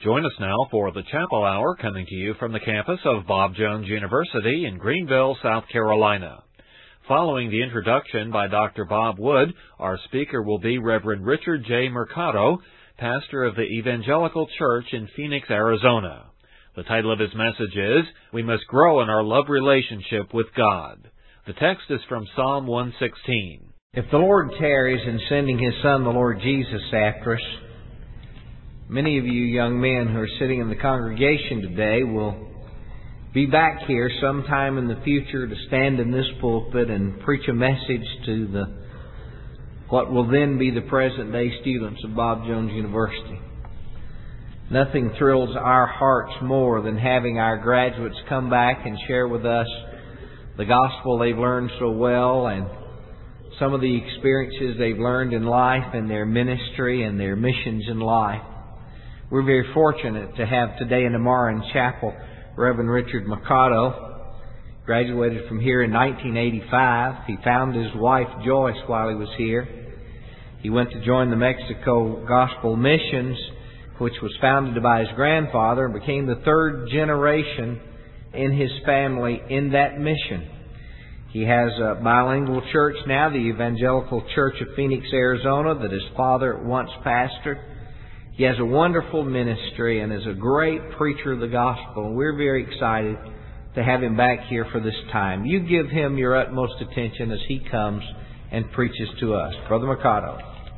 Join us now for the Chapel Hour, coming to you from the campus of Bob Jones University in Greenville, South Carolina. Following the introduction by Dr. Bob Wood, our speaker will be Reverend Richard J. Mercado, pastor of the Evangelical Church in Phoenix, Arizona. The title of his message is, We Must Grow in Our Love Relationship with God. The text is from Psalm 116. If the Lord tarries in sending His Son, the Lord Jesus, after us, many of you young men who are sitting in the congregation today will be back here sometime in the future to stand in this pulpit and preach a message to what will then be the present-day students of Bob Jones University. Nothing thrills our hearts more than having our graduates come back and share with us the gospel they've learned so well and some of the experiences they've learned in life and their ministry and their missions in life. We're very fortunate to have today and tomorrow in chapel Reverend Richard Mercado. Graduated from here in 1985. He found his wife Joyce while he was here. He went to join the Mexico Gospel Missions, which was founded by his grandfather, and became the third generation in his family in that mission. He has a bilingual church now, the Evangelical Church of Phoenix, Arizona, that his father once pastored. He has a wonderful ministry and is a great preacher of the gospel. And we're very excited to have him back here for this time. You give him your utmost attention as he comes and preaches to us. Brother Mercado.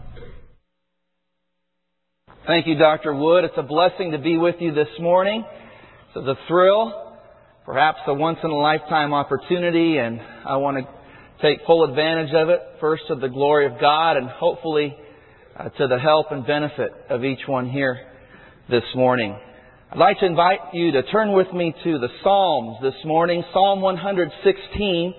Thank you, Dr. Wood. It's a blessing to be with you this morning. It's a thrill, perhaps a once-in-a-lifetime opportunity, and I want to take full advantage of it, first to the glory of God and hopefully to the help and benefit of each one here this morning. I'd like to invite you to turn with me to the Psalms this morning, Psalm 116.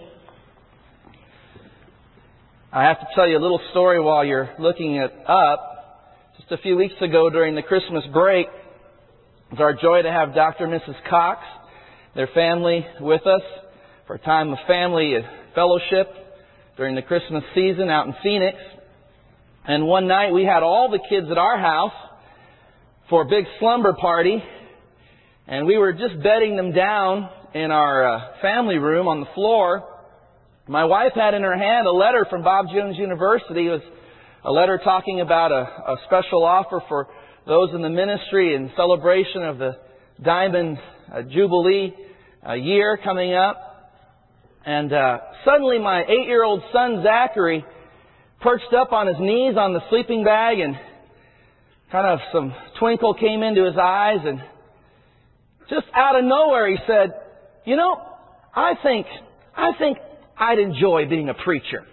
I have to tell you a little story while you're looking it up. Just a few weeks ago during the Christmas break, it was our joy to have Dr. and Mrs. Cox, their family, with us for a time of family fellowship during the Christmas season out in Phoenix. And one night we had all the kids at our house for a big slumber party. And we were just bedding them down in our family room on the floor. My wife had in her hand a letter from Bob Jones University. It was a letter talking about a special offer for those in the ministry in celebration of the Diamond Jubilee year coming up. And suddenly my 8-year-old son, Zachary, perched up on his knees on the sleeping bag, and kind of some twinkle came into his eyes, and just out of nowhere he said, "You know, I think I'd enjoy being a preacher."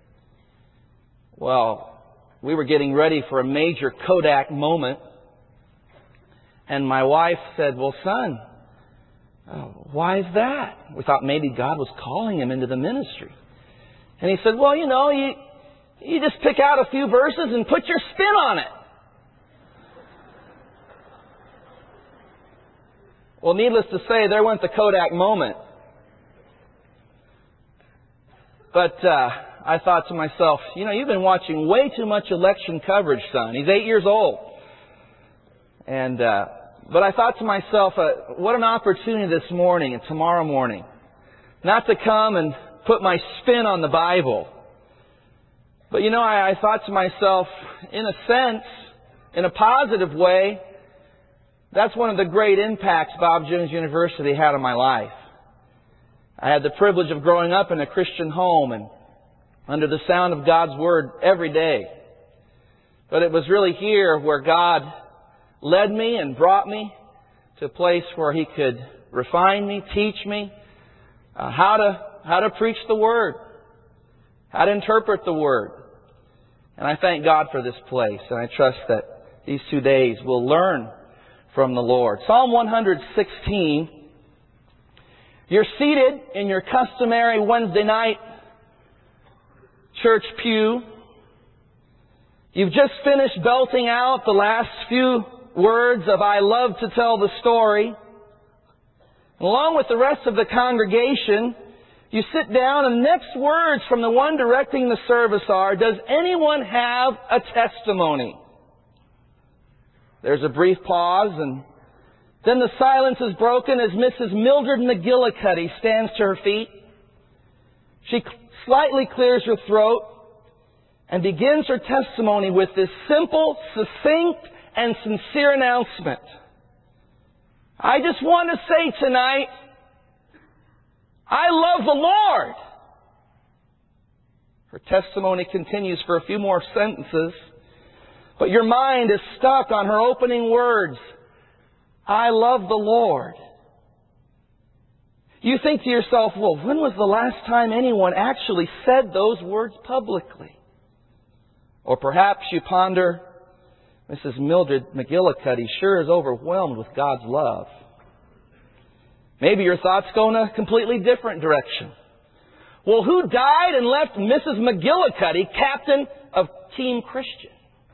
Well, we were getting ready for a major Kodak moment, and my wife said, "Well, son, why is that?" We thought maybe God was calling him into the ministry. And he said, "Well, you know, you just pick out a few verses and put your spin on it." Well, needless to say, there went the Kodak moment. But I thought to myself, you know, you've been watching way too much election coverage, son. He's 8 years old. And but I thought to myself, what an opportunity this morning and tomorrow morning, not to come and put my spin on the Bible. But you know, I thought to myself, in a sense, in a positive way, that's one of the great impacts Bob Jones University had on my life. I had the privilege of growing up in a Christian home and under the sound of God's Word every day. But it was really here where God led me and brought me to a place where He could refine me, teach me how to preach the Word, how to interpret the Word. And I thank God for this place, and I trust that these 2 days we'll learn from the Lord. Psalm 116. You're seated in your customary Wednesday night church pew. You've just finished belting out the last few words of "I love to tell the story." Along with the rest of the congregation, you sit down, and the next words from the one directing the service are, "Does anyone have a testimony?" There's a brief pause, and then the silence is broken as Mrs. Mildred McGillicuddy stands to her feet. She slightly clears her throat and begins her testimony with this simple, succinct, and sincere announcement. I just want to say tonight, I love the Lord. Her testimony continues for a few more sentences, but your mind is stuck on her opening words, I love the Lord. You think to yourself, well, when was the last time anyone actually said those words publicly? Or perhaps you ponder, Mrs. Mildred McGillicuddy sure is overwhelmed with God's love. Maybe your thoughts go in a completely different direction. Well, who died and left Mrs. McGillicuddy captain of Team Christian?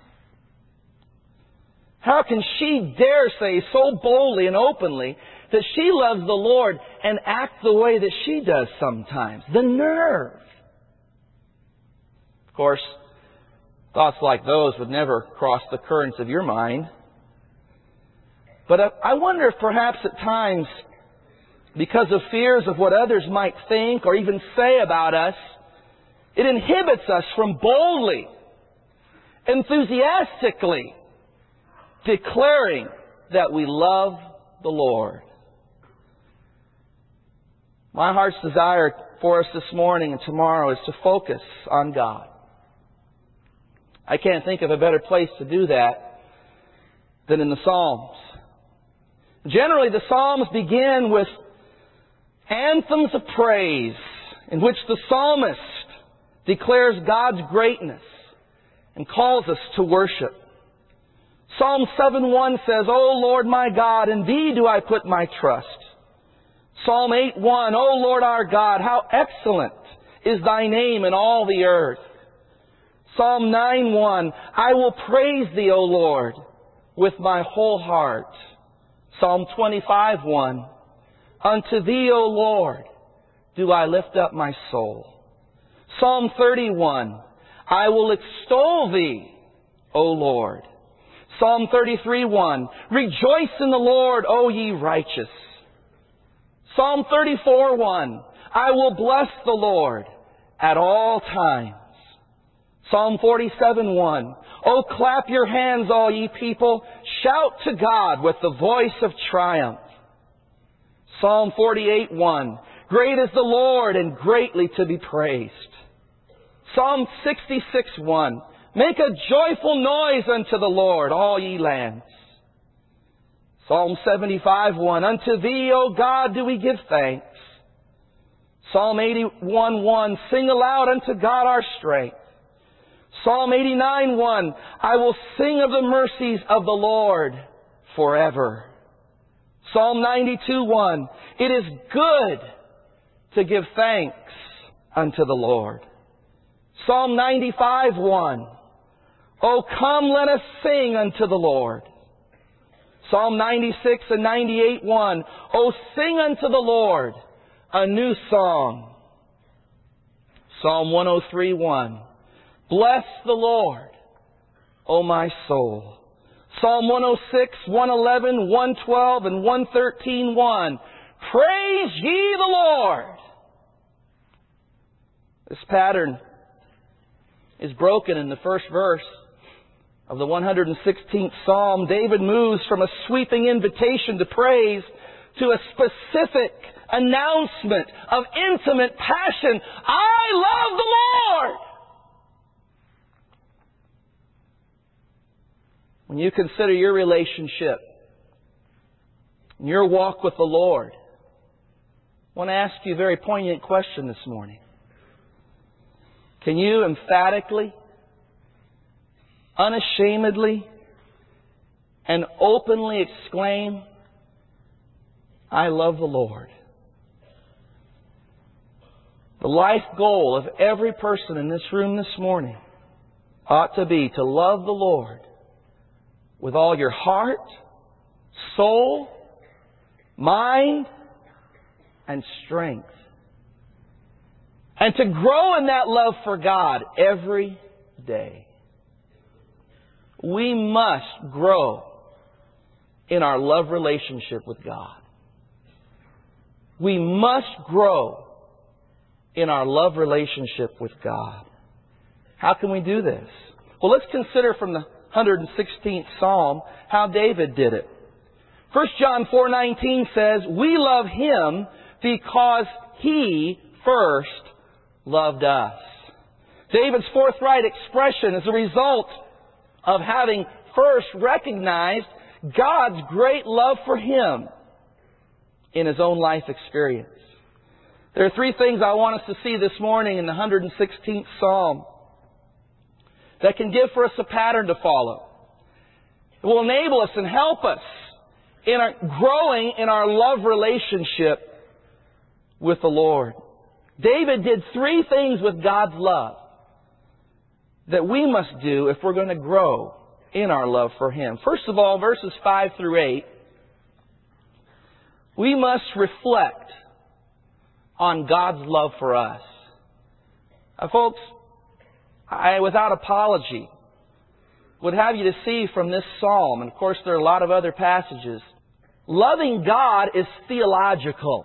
How can she dare say so boldly and openly that she loves the Lord and act the way that she does sometimes? The nerve! Of course, thoughts like those would never cross the currents of your mind. But I wonder if perhaps at times, because of fears of what others might think or even say about us, it inhibits us from boldly, enthusiastically declaring that we love the Lord. My heart's desire for us this morning and tomorrow is to focus on God. I can't think of a better place to do that than in the Psalms. Generally, the Psalms begin with anthems of praise in which the psalmist declares God's greatness and calls us to worship. Psalm 7:1 says, O Lord my God, in Thee do I put my trust. Psalm 8:1, O Lord our God, how excellent is Thy name in all the earth. Psalm 9:1, I will praise Thee, O Lord, with my whole heart. Psalm 25:1, unto Thee, O Lord, do I lift up my soul. Psalm 31, I will extol Thee, O Lord. Psalm 33:1, rejoice in the Lord, O ye righteous. Psalm 34:1, I will bless the Lord at all times. Psalm 47:1, O clap your hands, all ye people, shout to God with the voice of triumph. Psalm 48:1, great is the Lord and greatly to be praised. Psalm 66:1, make a joyful noise unto the Lord, all ye lands. Psalm 75:1, unto Thee, O God, do we give thanks. Psalm 81:1, sing aloud unto God our strength. Psalm 89:1, I will sing of the mercies of the Lord forever. Psalm 92:1, it is good to give thanks unto the Lord. Psalm 95:1, O come, let us sing unto the Lord. Psalm 96 and 98:1, O sing unto the Lord a new song. Psalm 103:1, bless the Lord, O my soul. Psalm 106, 111, 112, and 113:1, praise ye the Lord. This pattern is broken in the first verse of the 116th Psalm. David moves from a sweeping invitation to praise to a specific announcement of intimate passion. I love the Lord! When you consider your relationship and your walk with the Lord, I want to ask you a very poignant question this morning. Can you emphatically, unashamedly, and openly exclaim, I love the Lord? The life goal of every person in this room this morning ought to be to love the Lord with all your heart, soul, mind, and strength. And to grow in that love for God every day. We must grow in our love relationship with God. We must grow in our love relationship with God. How can we do this? Well, let's consider from the 116th Psalm how David did it. 1 John 4:19 says, "We love Him because He first loved us." David's forthright expression is a result of having first recognized God's great love for him in his own life experience. There are three things I want us to see this morning in the 116th Psalm that can give for us a pattern to follow. It will enable us and help us in our growing in our love relationship with the Lord. David did three things with God's love that we must do if we're going to grow in our love for Him. First of all, verses 5 through 8, we must reflect on God's love for us. Folks, I, without apology, would have you to see from this psalm, and of course there are a lot of other passages, loving God is theological.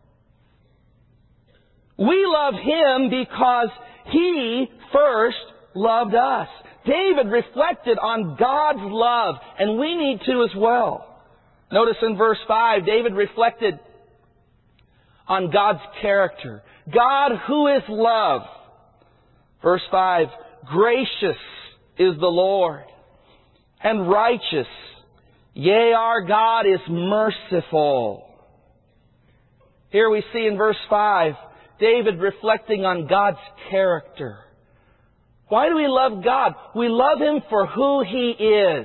We love Him because He first loved us. David reflected on God's love, and we need to as well. Notice in verse 5, David reflected on God's character. God who is love. Verse 5, gracious is the Lord, and righteous. Yea, our God is merciful. Here we see in verse 5, David reflecting on God's character. Why do we love God? We love Him for who He is.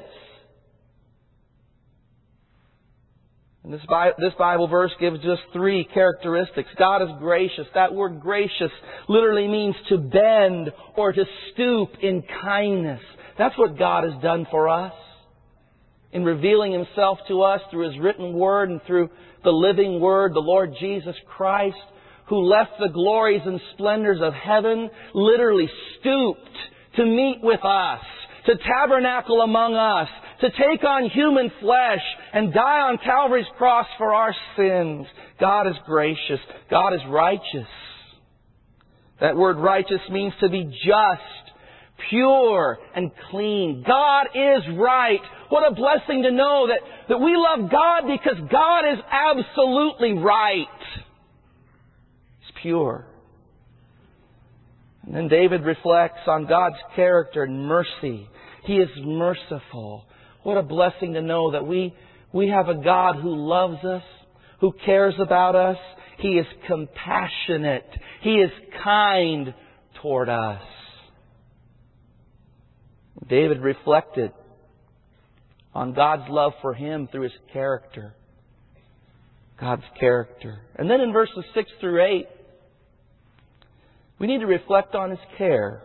And this Bible verse gives us three characteristics. God is gracious. That word gracious literally means to bend or to stoop in kindness. That's what God has done for us in revealing Himself to us through His written Word and through the living Word, the Lord Jesus Christ, who left the glories and splendors of heaven, literally stooped to meet with us, to tabernacle among us, to take on human flesh and die on Calvary's cross for our sins. God is gracious. God is righteous. That word righteous means to be just, pure, and clean. God is right. What a blessing to know that we love God because God is absolutely right. He's pure. And then David reflects on God's character and mercy. He is merciful. What a blessing to know that we have a God who loves us, who cares about us. He is compassionate. He is kind toward us. David reflected on God's love for him through his character. God's character. And then in verses 6 through 8, we need to reflect on His care.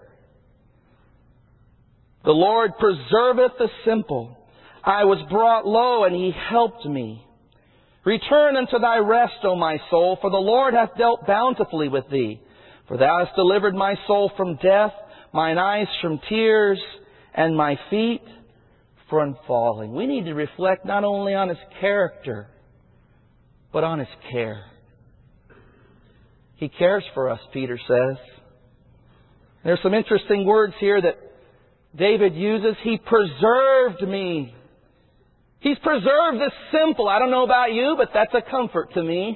The Lord preserveth the simple. I was brought low, and He helped me. Return unto thy rest, O my soul, for the Lord hath dealt bountifully with thee. For thou hast delivered my soul from death, mine eyes from tears, and my feet from falling. We need to reflect not only on His character, but on His care. He cares for us, Peter says. There's some interesting words here that David uses. He preserved me. He's preserved the simple. I don't know about you, but that's a comfort to me.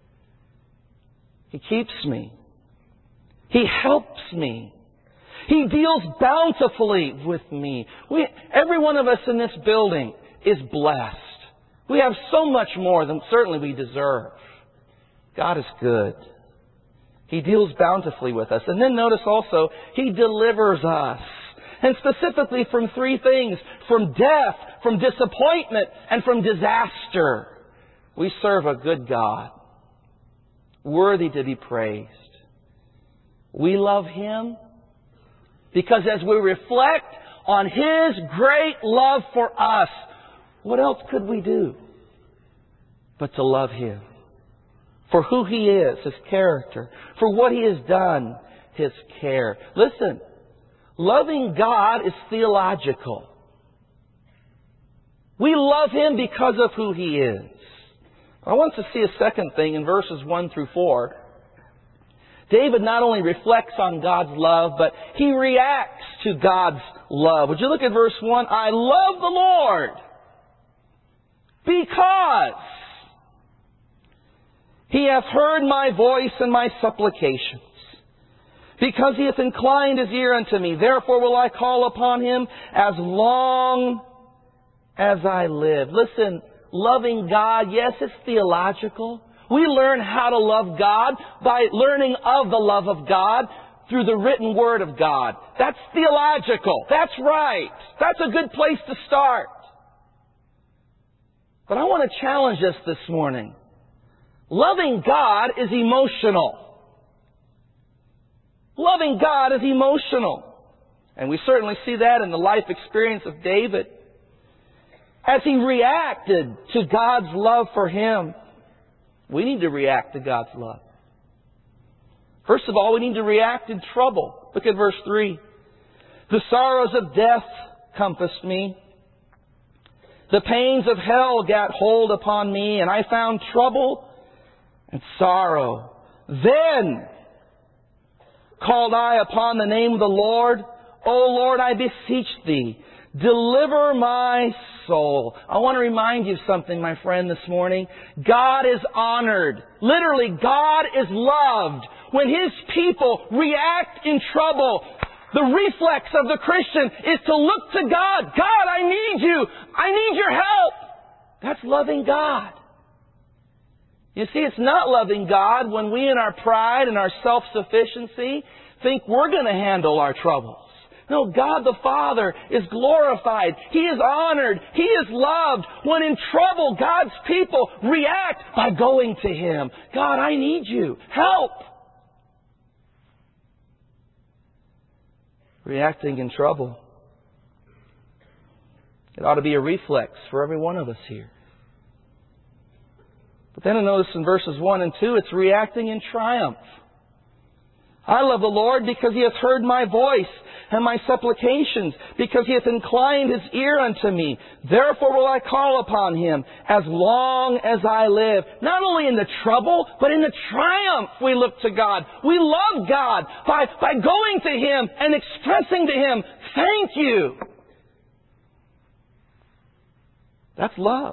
He keeps me. He helps me. He deals bountifully with me. Every one of us in this building is blessed. We have so much more than certainly we deserve. God is good. He deals bountifully with us. And then notice also, He delivers us. And specifically from three things. From death, from disappointment, and from disaster. We serve a good God. Worthy to be praised. We love Him because as we reflect on His great love for us, what else could we do but to love Him? For who He is, His character. For what He has done, His care. Listen, loving God is theological. We love Him because of who He is. I want to see a second thing in verses 1 through 4. David not only reflects on God's love, but he reacts to God's love. Would you look at verse 1? I love the Lord because He hath heard my voice and my supplications. Because He hath inclined His ear unto me. Therefore will I call upon Him as long as I live. Listen, loving God, yes, it's theological. We learn how to love God by learning of the love of God through the written Word of God. That's theological. That's right. That's a good place to start. But I want to challenge us this morning. Loving God is emotional. Loving God is emotional. And we certainly see that in the life experience of David. As he reacted to God's love for him, we need to react to God's love. First of all, we need to react in trouble. Look at verse 3. The sorrows of death compassed me. The pains of hell gat hold upon me, and I found trouble and sorrow. Then called I upon the name of the Lord. O Lord, I beseech Thee, deliver my soul. I want to remind you of something, my friend, this morning. God is honored. Literally, God is loved. When His people react in trouble, the reflex of the Christian is to look to God. God, I need You. I need Your help. That's loving God. You see, it's not loving God when we in our pride and our self-sufficiency think we're going to handle our troubles. No, God the Father is glorified. He is honored. He is loved. When in trouble, God's people react by going to Him. God, I need You. Help! Reacting in trouble. It ought to be a reflex for every one of us here. But then I notice in verses 1 and 2, it's reacting in triumph. I love the Lord because He hath heard my voice and my supplications, because He hath inclined His ear unto me. Therefore will I call upon Him as long as I live. Not only in the trouble, but in the triumph we look to God. We love God by going to Him and expressing to Him, thank You. That's love.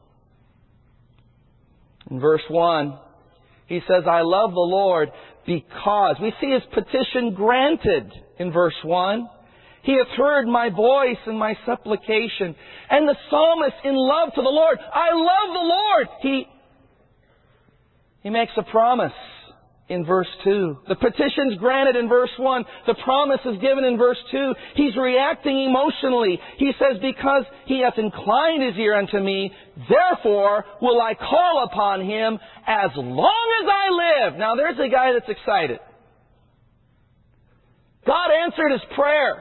In verse 1, he says, I love the Lord because. We see his petition granted in verse 1. He hath heard my voice and my supplication. And the psalmist, in love to the Lord, I love the Lord. He makes a promise in verse 2. The petition's granted in verse 1. The promise is given in verse 2. He's reacting emotionally. He says, because He hath inclined His ear unto me, therefore will I call upon Him as long as I live. Now there's a guy that's excited. God answered his prayer.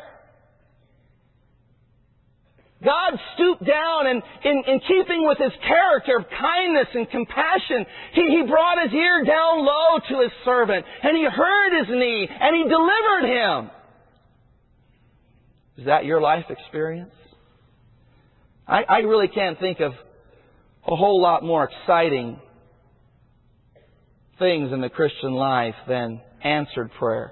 God stooped down and in keeping with His character of kindness and compassion, He brought His ear down low to His servant, and He heard his need, and He delivered him. Is that your life experience? I really can't think of a whole lot more exciting things in the Christian life than answered prayer.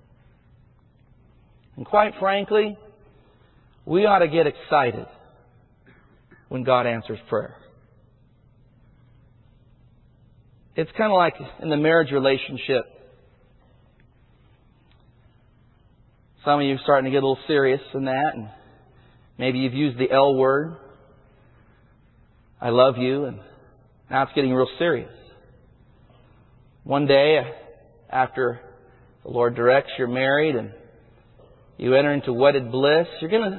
And quite frankly, we ought to get excited when God answers prayer. It's kind of like in the marriage relationship. Some of you are starting to get a little serious in that, and maybe you've used the L word. I love you, and now it's getting real serious. One day, after the Lord directs, you're married and you enter into wedded bliss, you're going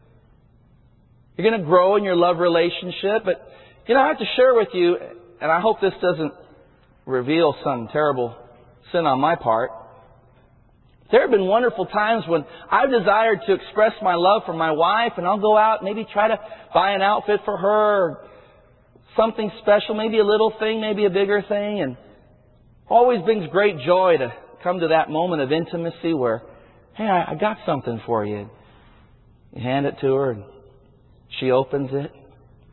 to grow in your love relationship. But, I have to share with you, and I hope this doesn't reveal some terrible sin on my part. There have been wonderful times when I've desired to express my love for my wife, and I'll go out, maybe try to buy an outfit for her, or something special, maybe a little thing, maybe a bigger thing, and always brings great joy to come to that moment of intimacy where, hey, I got something for you. You hand it to her, and she opens it.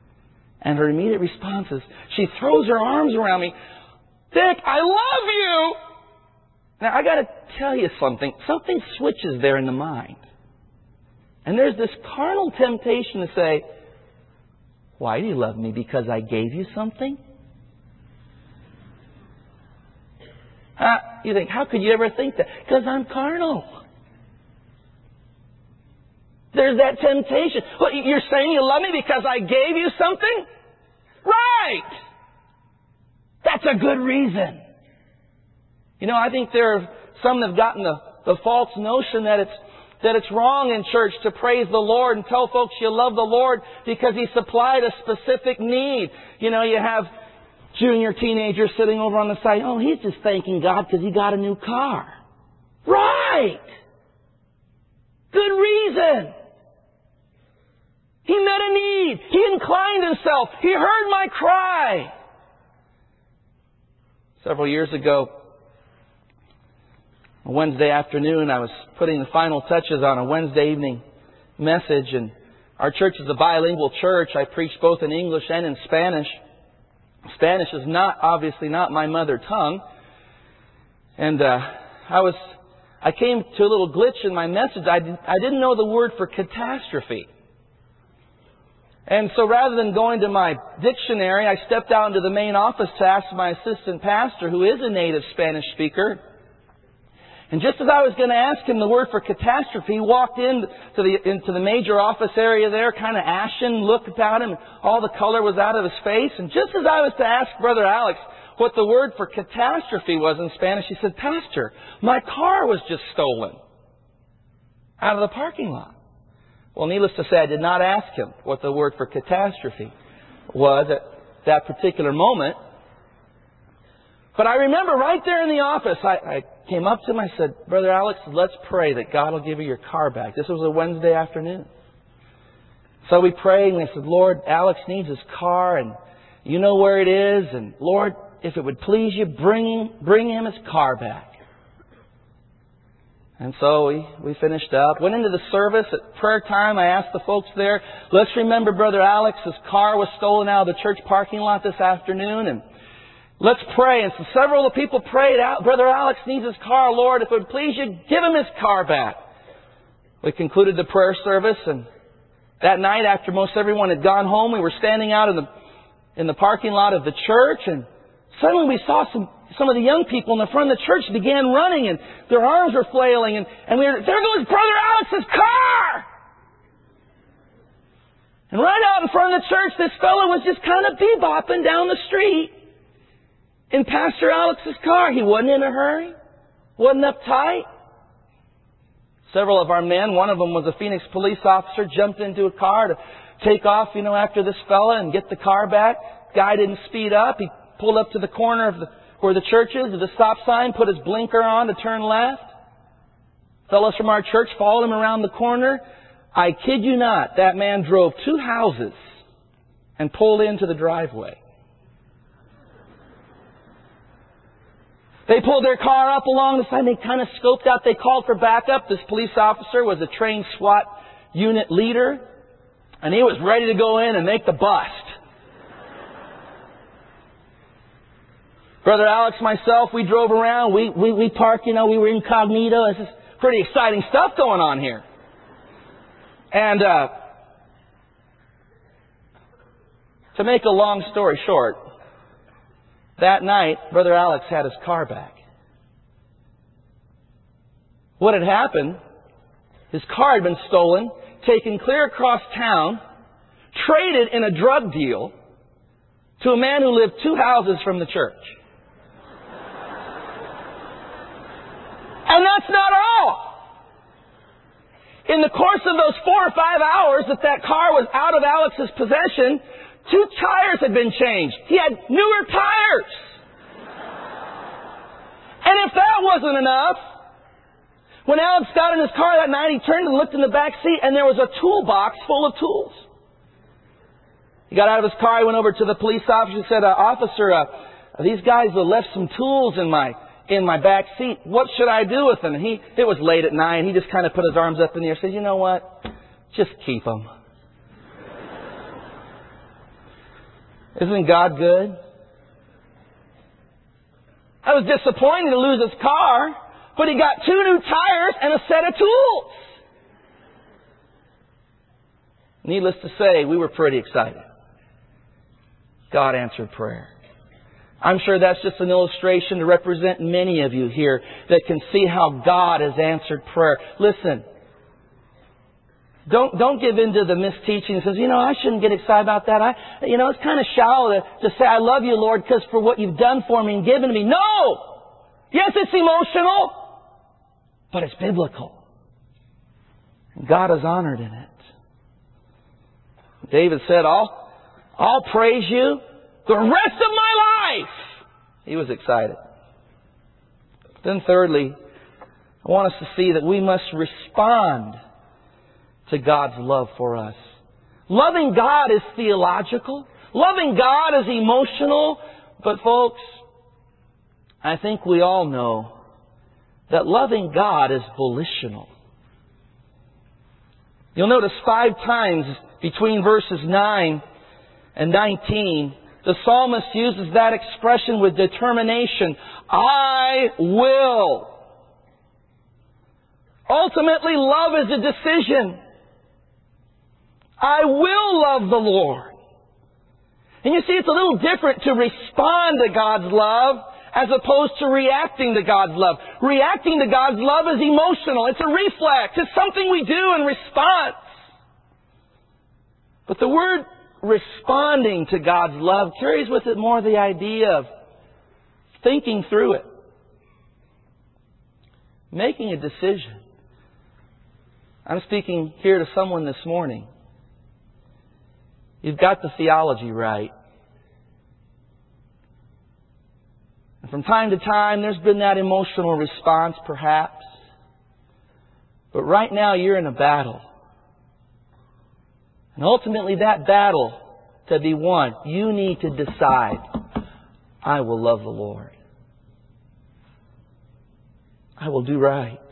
And her immediate response is, she throws her arms around me. Dick, I love you! Now, I got to tell you something. Something switches there in the mind. And there's this carnal temptation to say, why do you love me? Because I gave you something? You think, how could you ever think that? Because I'm carnal. There's that temptation. Well, you're saying you love me because I gave you something? Right! That's a good reason. You know, I think there are some that have gotten the false notion that it's wrong in church to praise the Lord and tell folks you love the Lord because He supplied a specific need. You know, you have junior teenagers sitting over on the side. Oh, he's just thanking God because he got a new car. Right! Good reason. He met a need. He inclined Himself. He heard my cry. Several years ago, a Wednesday afternoon, I was putting the final touches on a Wednesday evening message, and our church is a bilingual church. I preach both in English and in Spanish. Spanish is obviously not my mother tongue. And I came to a little glitch in my message. I didn't know the word for catastrophe. And so rather than going to my dictionary, I stepped out into the main office to ask my assistant pastor, who is a native Spanish speaker. And just as I was going to ask him the word for catastrophe, he walked into the major office area there, kind of ashen, looked about him, all the color was out of his face. And just as I was to ask Brother Alex what the word for catastrophe was in Spanish, he said, Pastor, my car was just stolen out of the parking lot. Well, needless to say, I did not ask him what the word for catastrophe was at that particular moment. But I remember right there in the office, I came up to him, I said, Brother Alex, let's pray that God will give you your car back. This was a Wednesday afternoon. So we prayed and I said, Lord, Alex needs his car and you know where it is. And Lord, if it would please you, bring him his car back. And so we finished up, went into the service. At prayer time, I asked the folks there, let's remember Brother Alex's car was stolen out of the church parking lot this afternoon. And let's pray. And so several of the people prayed out, Brother Alex needs his car. Lord, if it would please you, give him his car back. We concluded the prayer service. And that night, after most everyone had gone home, we were standing out in the parking lot of the church. And suddenly we saw some of the young people in the front of the church began running and their arms were flailing and there goes Brother Alex's car! And right out in front of the church, this fellow was just kind of bebopping down the street in Pastor Alex's car. He wasn't in a hurry, wasn't uptight. Several of our men, one of them was a Phoenix police officer, jumped into a car to take off, after this fella and get the car back. Guy didn't speed up. He pulled up to the corner of where the church is, at the stop sign, put his blinker on to turn left. Fellows from our church followed him around the corner. I kid you not, that man drove 2 houses and pulled into the driveway. They pulled their car up along the side. They kind of scoped out. They called for backup. This police officer was a trained SWAT unit leader, and he was ready to go in and make the bust. Brother Alex, myself, we drove around. We parked, we were incognito. This is pretty exciting stuff going on here. And to make a long story short, that night, Brother Alex had his car back. What had happened, his car had been stolen, taken clear across town, traded in a drug deal to a man who lived 2 houses from the church. And that's not all. In the course of those 4 or 5 hours that car was out of Alex's possession, 2 tires had been changed. He had newer tires. And if that wasn't enough, when Alex got in his car that night, he turned and looked in the back seat and there was a toolbox full of tools. He got out of his car, he went over to the police officer and said, Officer, these guys left some tools in my back seat. What should I do with them? And it was late at night and he just kind of put his arms up in the air and said, you know what? Just keep them. Isn't God good? I was disappointed to lose his car, but he got 2 new tires and a set of tools. Needless to say, we were pretty excited. God answered prayer. I'm sure that's just an illustration to represent many of you here that can see how God has answered prayer. Listen, don't give in to the misteaching that says, I shouldn't get excited about that. It's kind of shallow to say, I love you, Lord, because for what you've done for me and given me. No! Yes, it's emotional, but it's biblical. God is honored in it. David said, I'll praise you the rest of my life. He was excited. Then thirdly, I want us to see that we must respond to God's love for us. Loving God is theological. Loving God is emotional. But folks, I think we all know that loving God is volitional. You'll notice 5 times between verses 9 and 19, the psalmist uses that expression with determination. I will. Ultimately, love is a decision. I will love the Lord. And you see, it's a little different to respond to God's love as opposed to reacting to God's love. Reacting to God's love is emotional. It's a reflex. It's something we do in response. But the word responding to God's love carries with it more the idea of thinking through it. Making a decision. I'm speaking here to someone this morning. You've got the theology right. And from time to time, there's been that emotional response, perhaps. But right now, you're in a battle. And ultimately, that battle to be won, you need to decide, I will love the Lord. I will do right.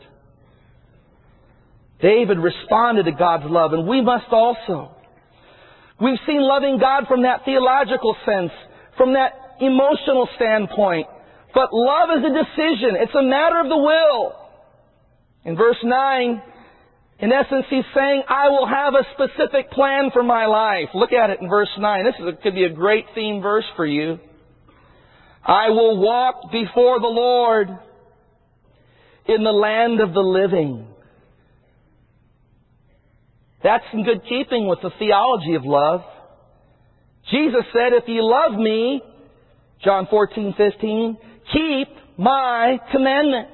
David responded to God's love, and we must also. We've seen loving God from that theological sense, from that emotional standpoint. But love is a decision. It's a matter of the will. In verse 9, in essence, he's saying, I will have a specific plan for my life. Look at it in verse 9. This could be a great theme verse for you. I will walk before the Lord in the land of the living. That's in good keeping with the theology of love. Jesus said, if you love me, John 14:15, keep my commandments.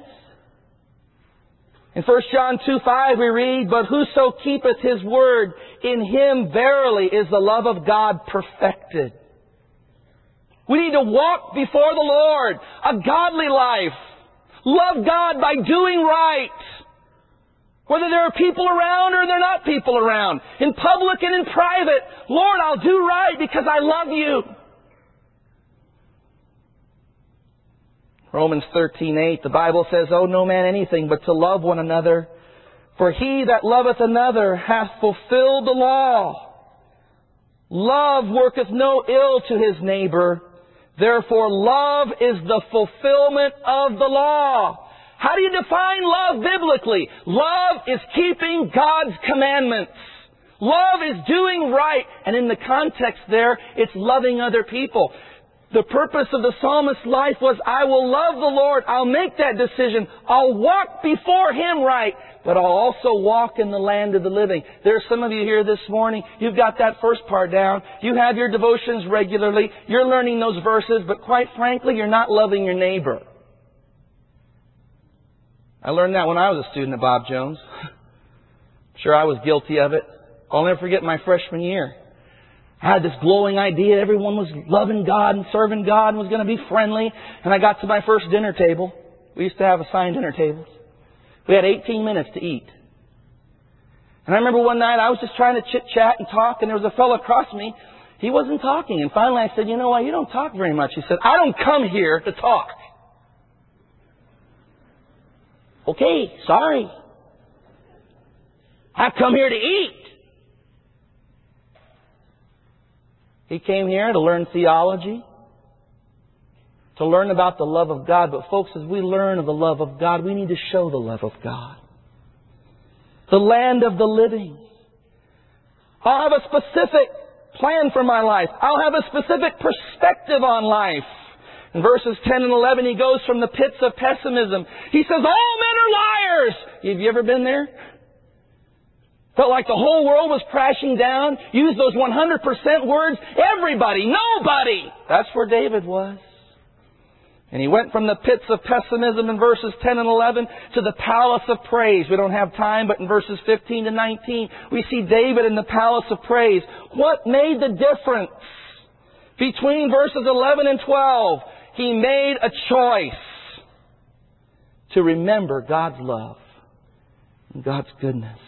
In 1 John 2:5 we read, but whoso keepeth his word, in him verily is the love of God perfected. We need to walk before the Lord, a godly life. Love God by doing right. Whether there are people around or there are not people around. In public and in private. Lord, I'll do right because I love you. Romans 13:8, the Bible says, owe no man anything but to love one another. For he that loveth another hath fulfilled the law. Love worketh no ill to his neighbor. Therefore love is the fulfillment of the law. How do you define love biblically? Love is keeping God's commandments. Love is doing right. And in the context there, it's loving other people. The purpose of the psalmist's life was, I will love the Lord. I'll make that decision. I'll walk before Him right. But I'll also walk in the land of the living. There's some of you here this morning, you've got that first part down. You have your devotions regularly. You're learning those verses. But quite frankly, you're not loving your neighbor. I learned that when I was a student at Bob Jones. Sure, I was guilty of it. I'll never forget my freshman year. I had this glowing idea. Everyone was loving God and serving God and was going to be friendly. And I got to my first dinner table. We used to have assigned dinner tables. We had 18 minutes to eat. And I remember one night I was just trying to chit-chat and talk, and there was a fellow across me. He wasn't talking. And finally I said, you know what, you don't talk very much. He said, I don't come here to talk. Okay, sorry. I've come here to eat. He came here to learn theology, to learn about the love of God. But folks, as we learn of the love of God, we need to show the love of God. The land of the living. I'll have a specific plan for my life. I'll have a specific perspective on life. In verses 10 and 11, he goes from the pits of pessimism. He says, all men are liars. Have you ever been there? Felt like the whole world was crashing down. Use those 100% words. Everybody, nobody. That's where David was. And he went from the pits of pessimism in verses 10 and 11 to the palace of praise. We don't have time, but in verses 15 to 19, we see David in the palace of praise. What made the difference? Between verses 11 and 12, he made a choice to remember God's love and God's goodness.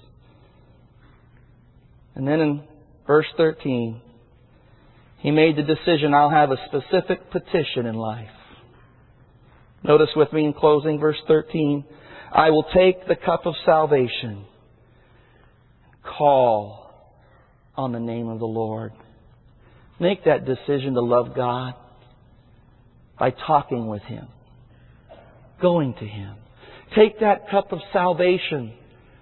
And then in verse 13, he made the decision, I'll have a specific petition in life. Notice with me in closing, verse 13, I will take the cup of salvation, call on the name of the Lord. Make that decision to love God by talking with Him, going to Him. Take that cup of salvation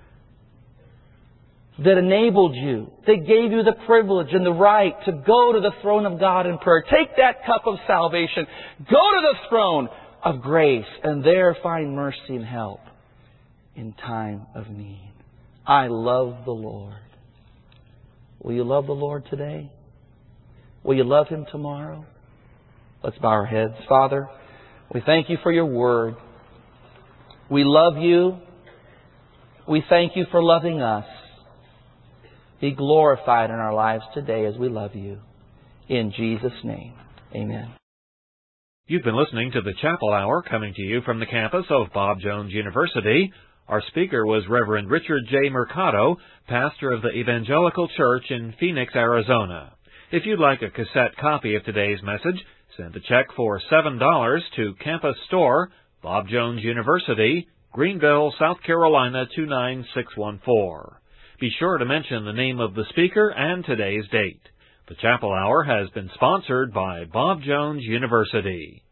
that enabled you, that gave you the privilege and the right to go to the throne of God in prayer. Take that cup of salvation, go to the throne of grace, and there find mercy and help in time of need. I love the Lord. Will you love the Lord today? Will you love Him tomorrow? Let's bow our heads. Father, we thank You for Your Word. We love You. We thank You for loving us. Be glorified in our lives today as we love You. In Jesus' name, amen. You've been listening to the Chapel Hour coming to you from the campus of Bob Jones University. Our speaker was Reverend Richard J. Mercado, pastor of the Evangelical Church in Phoenix, Arizona. If you'd like a cassette copy of today's message, send a check for $7 to Campus Store, Bob Jones University, Greenville, South Carolina 29614. Be sure to mention the name of the speaker and today's date. The Chapel Hour has been sponsored by Bob Jones University.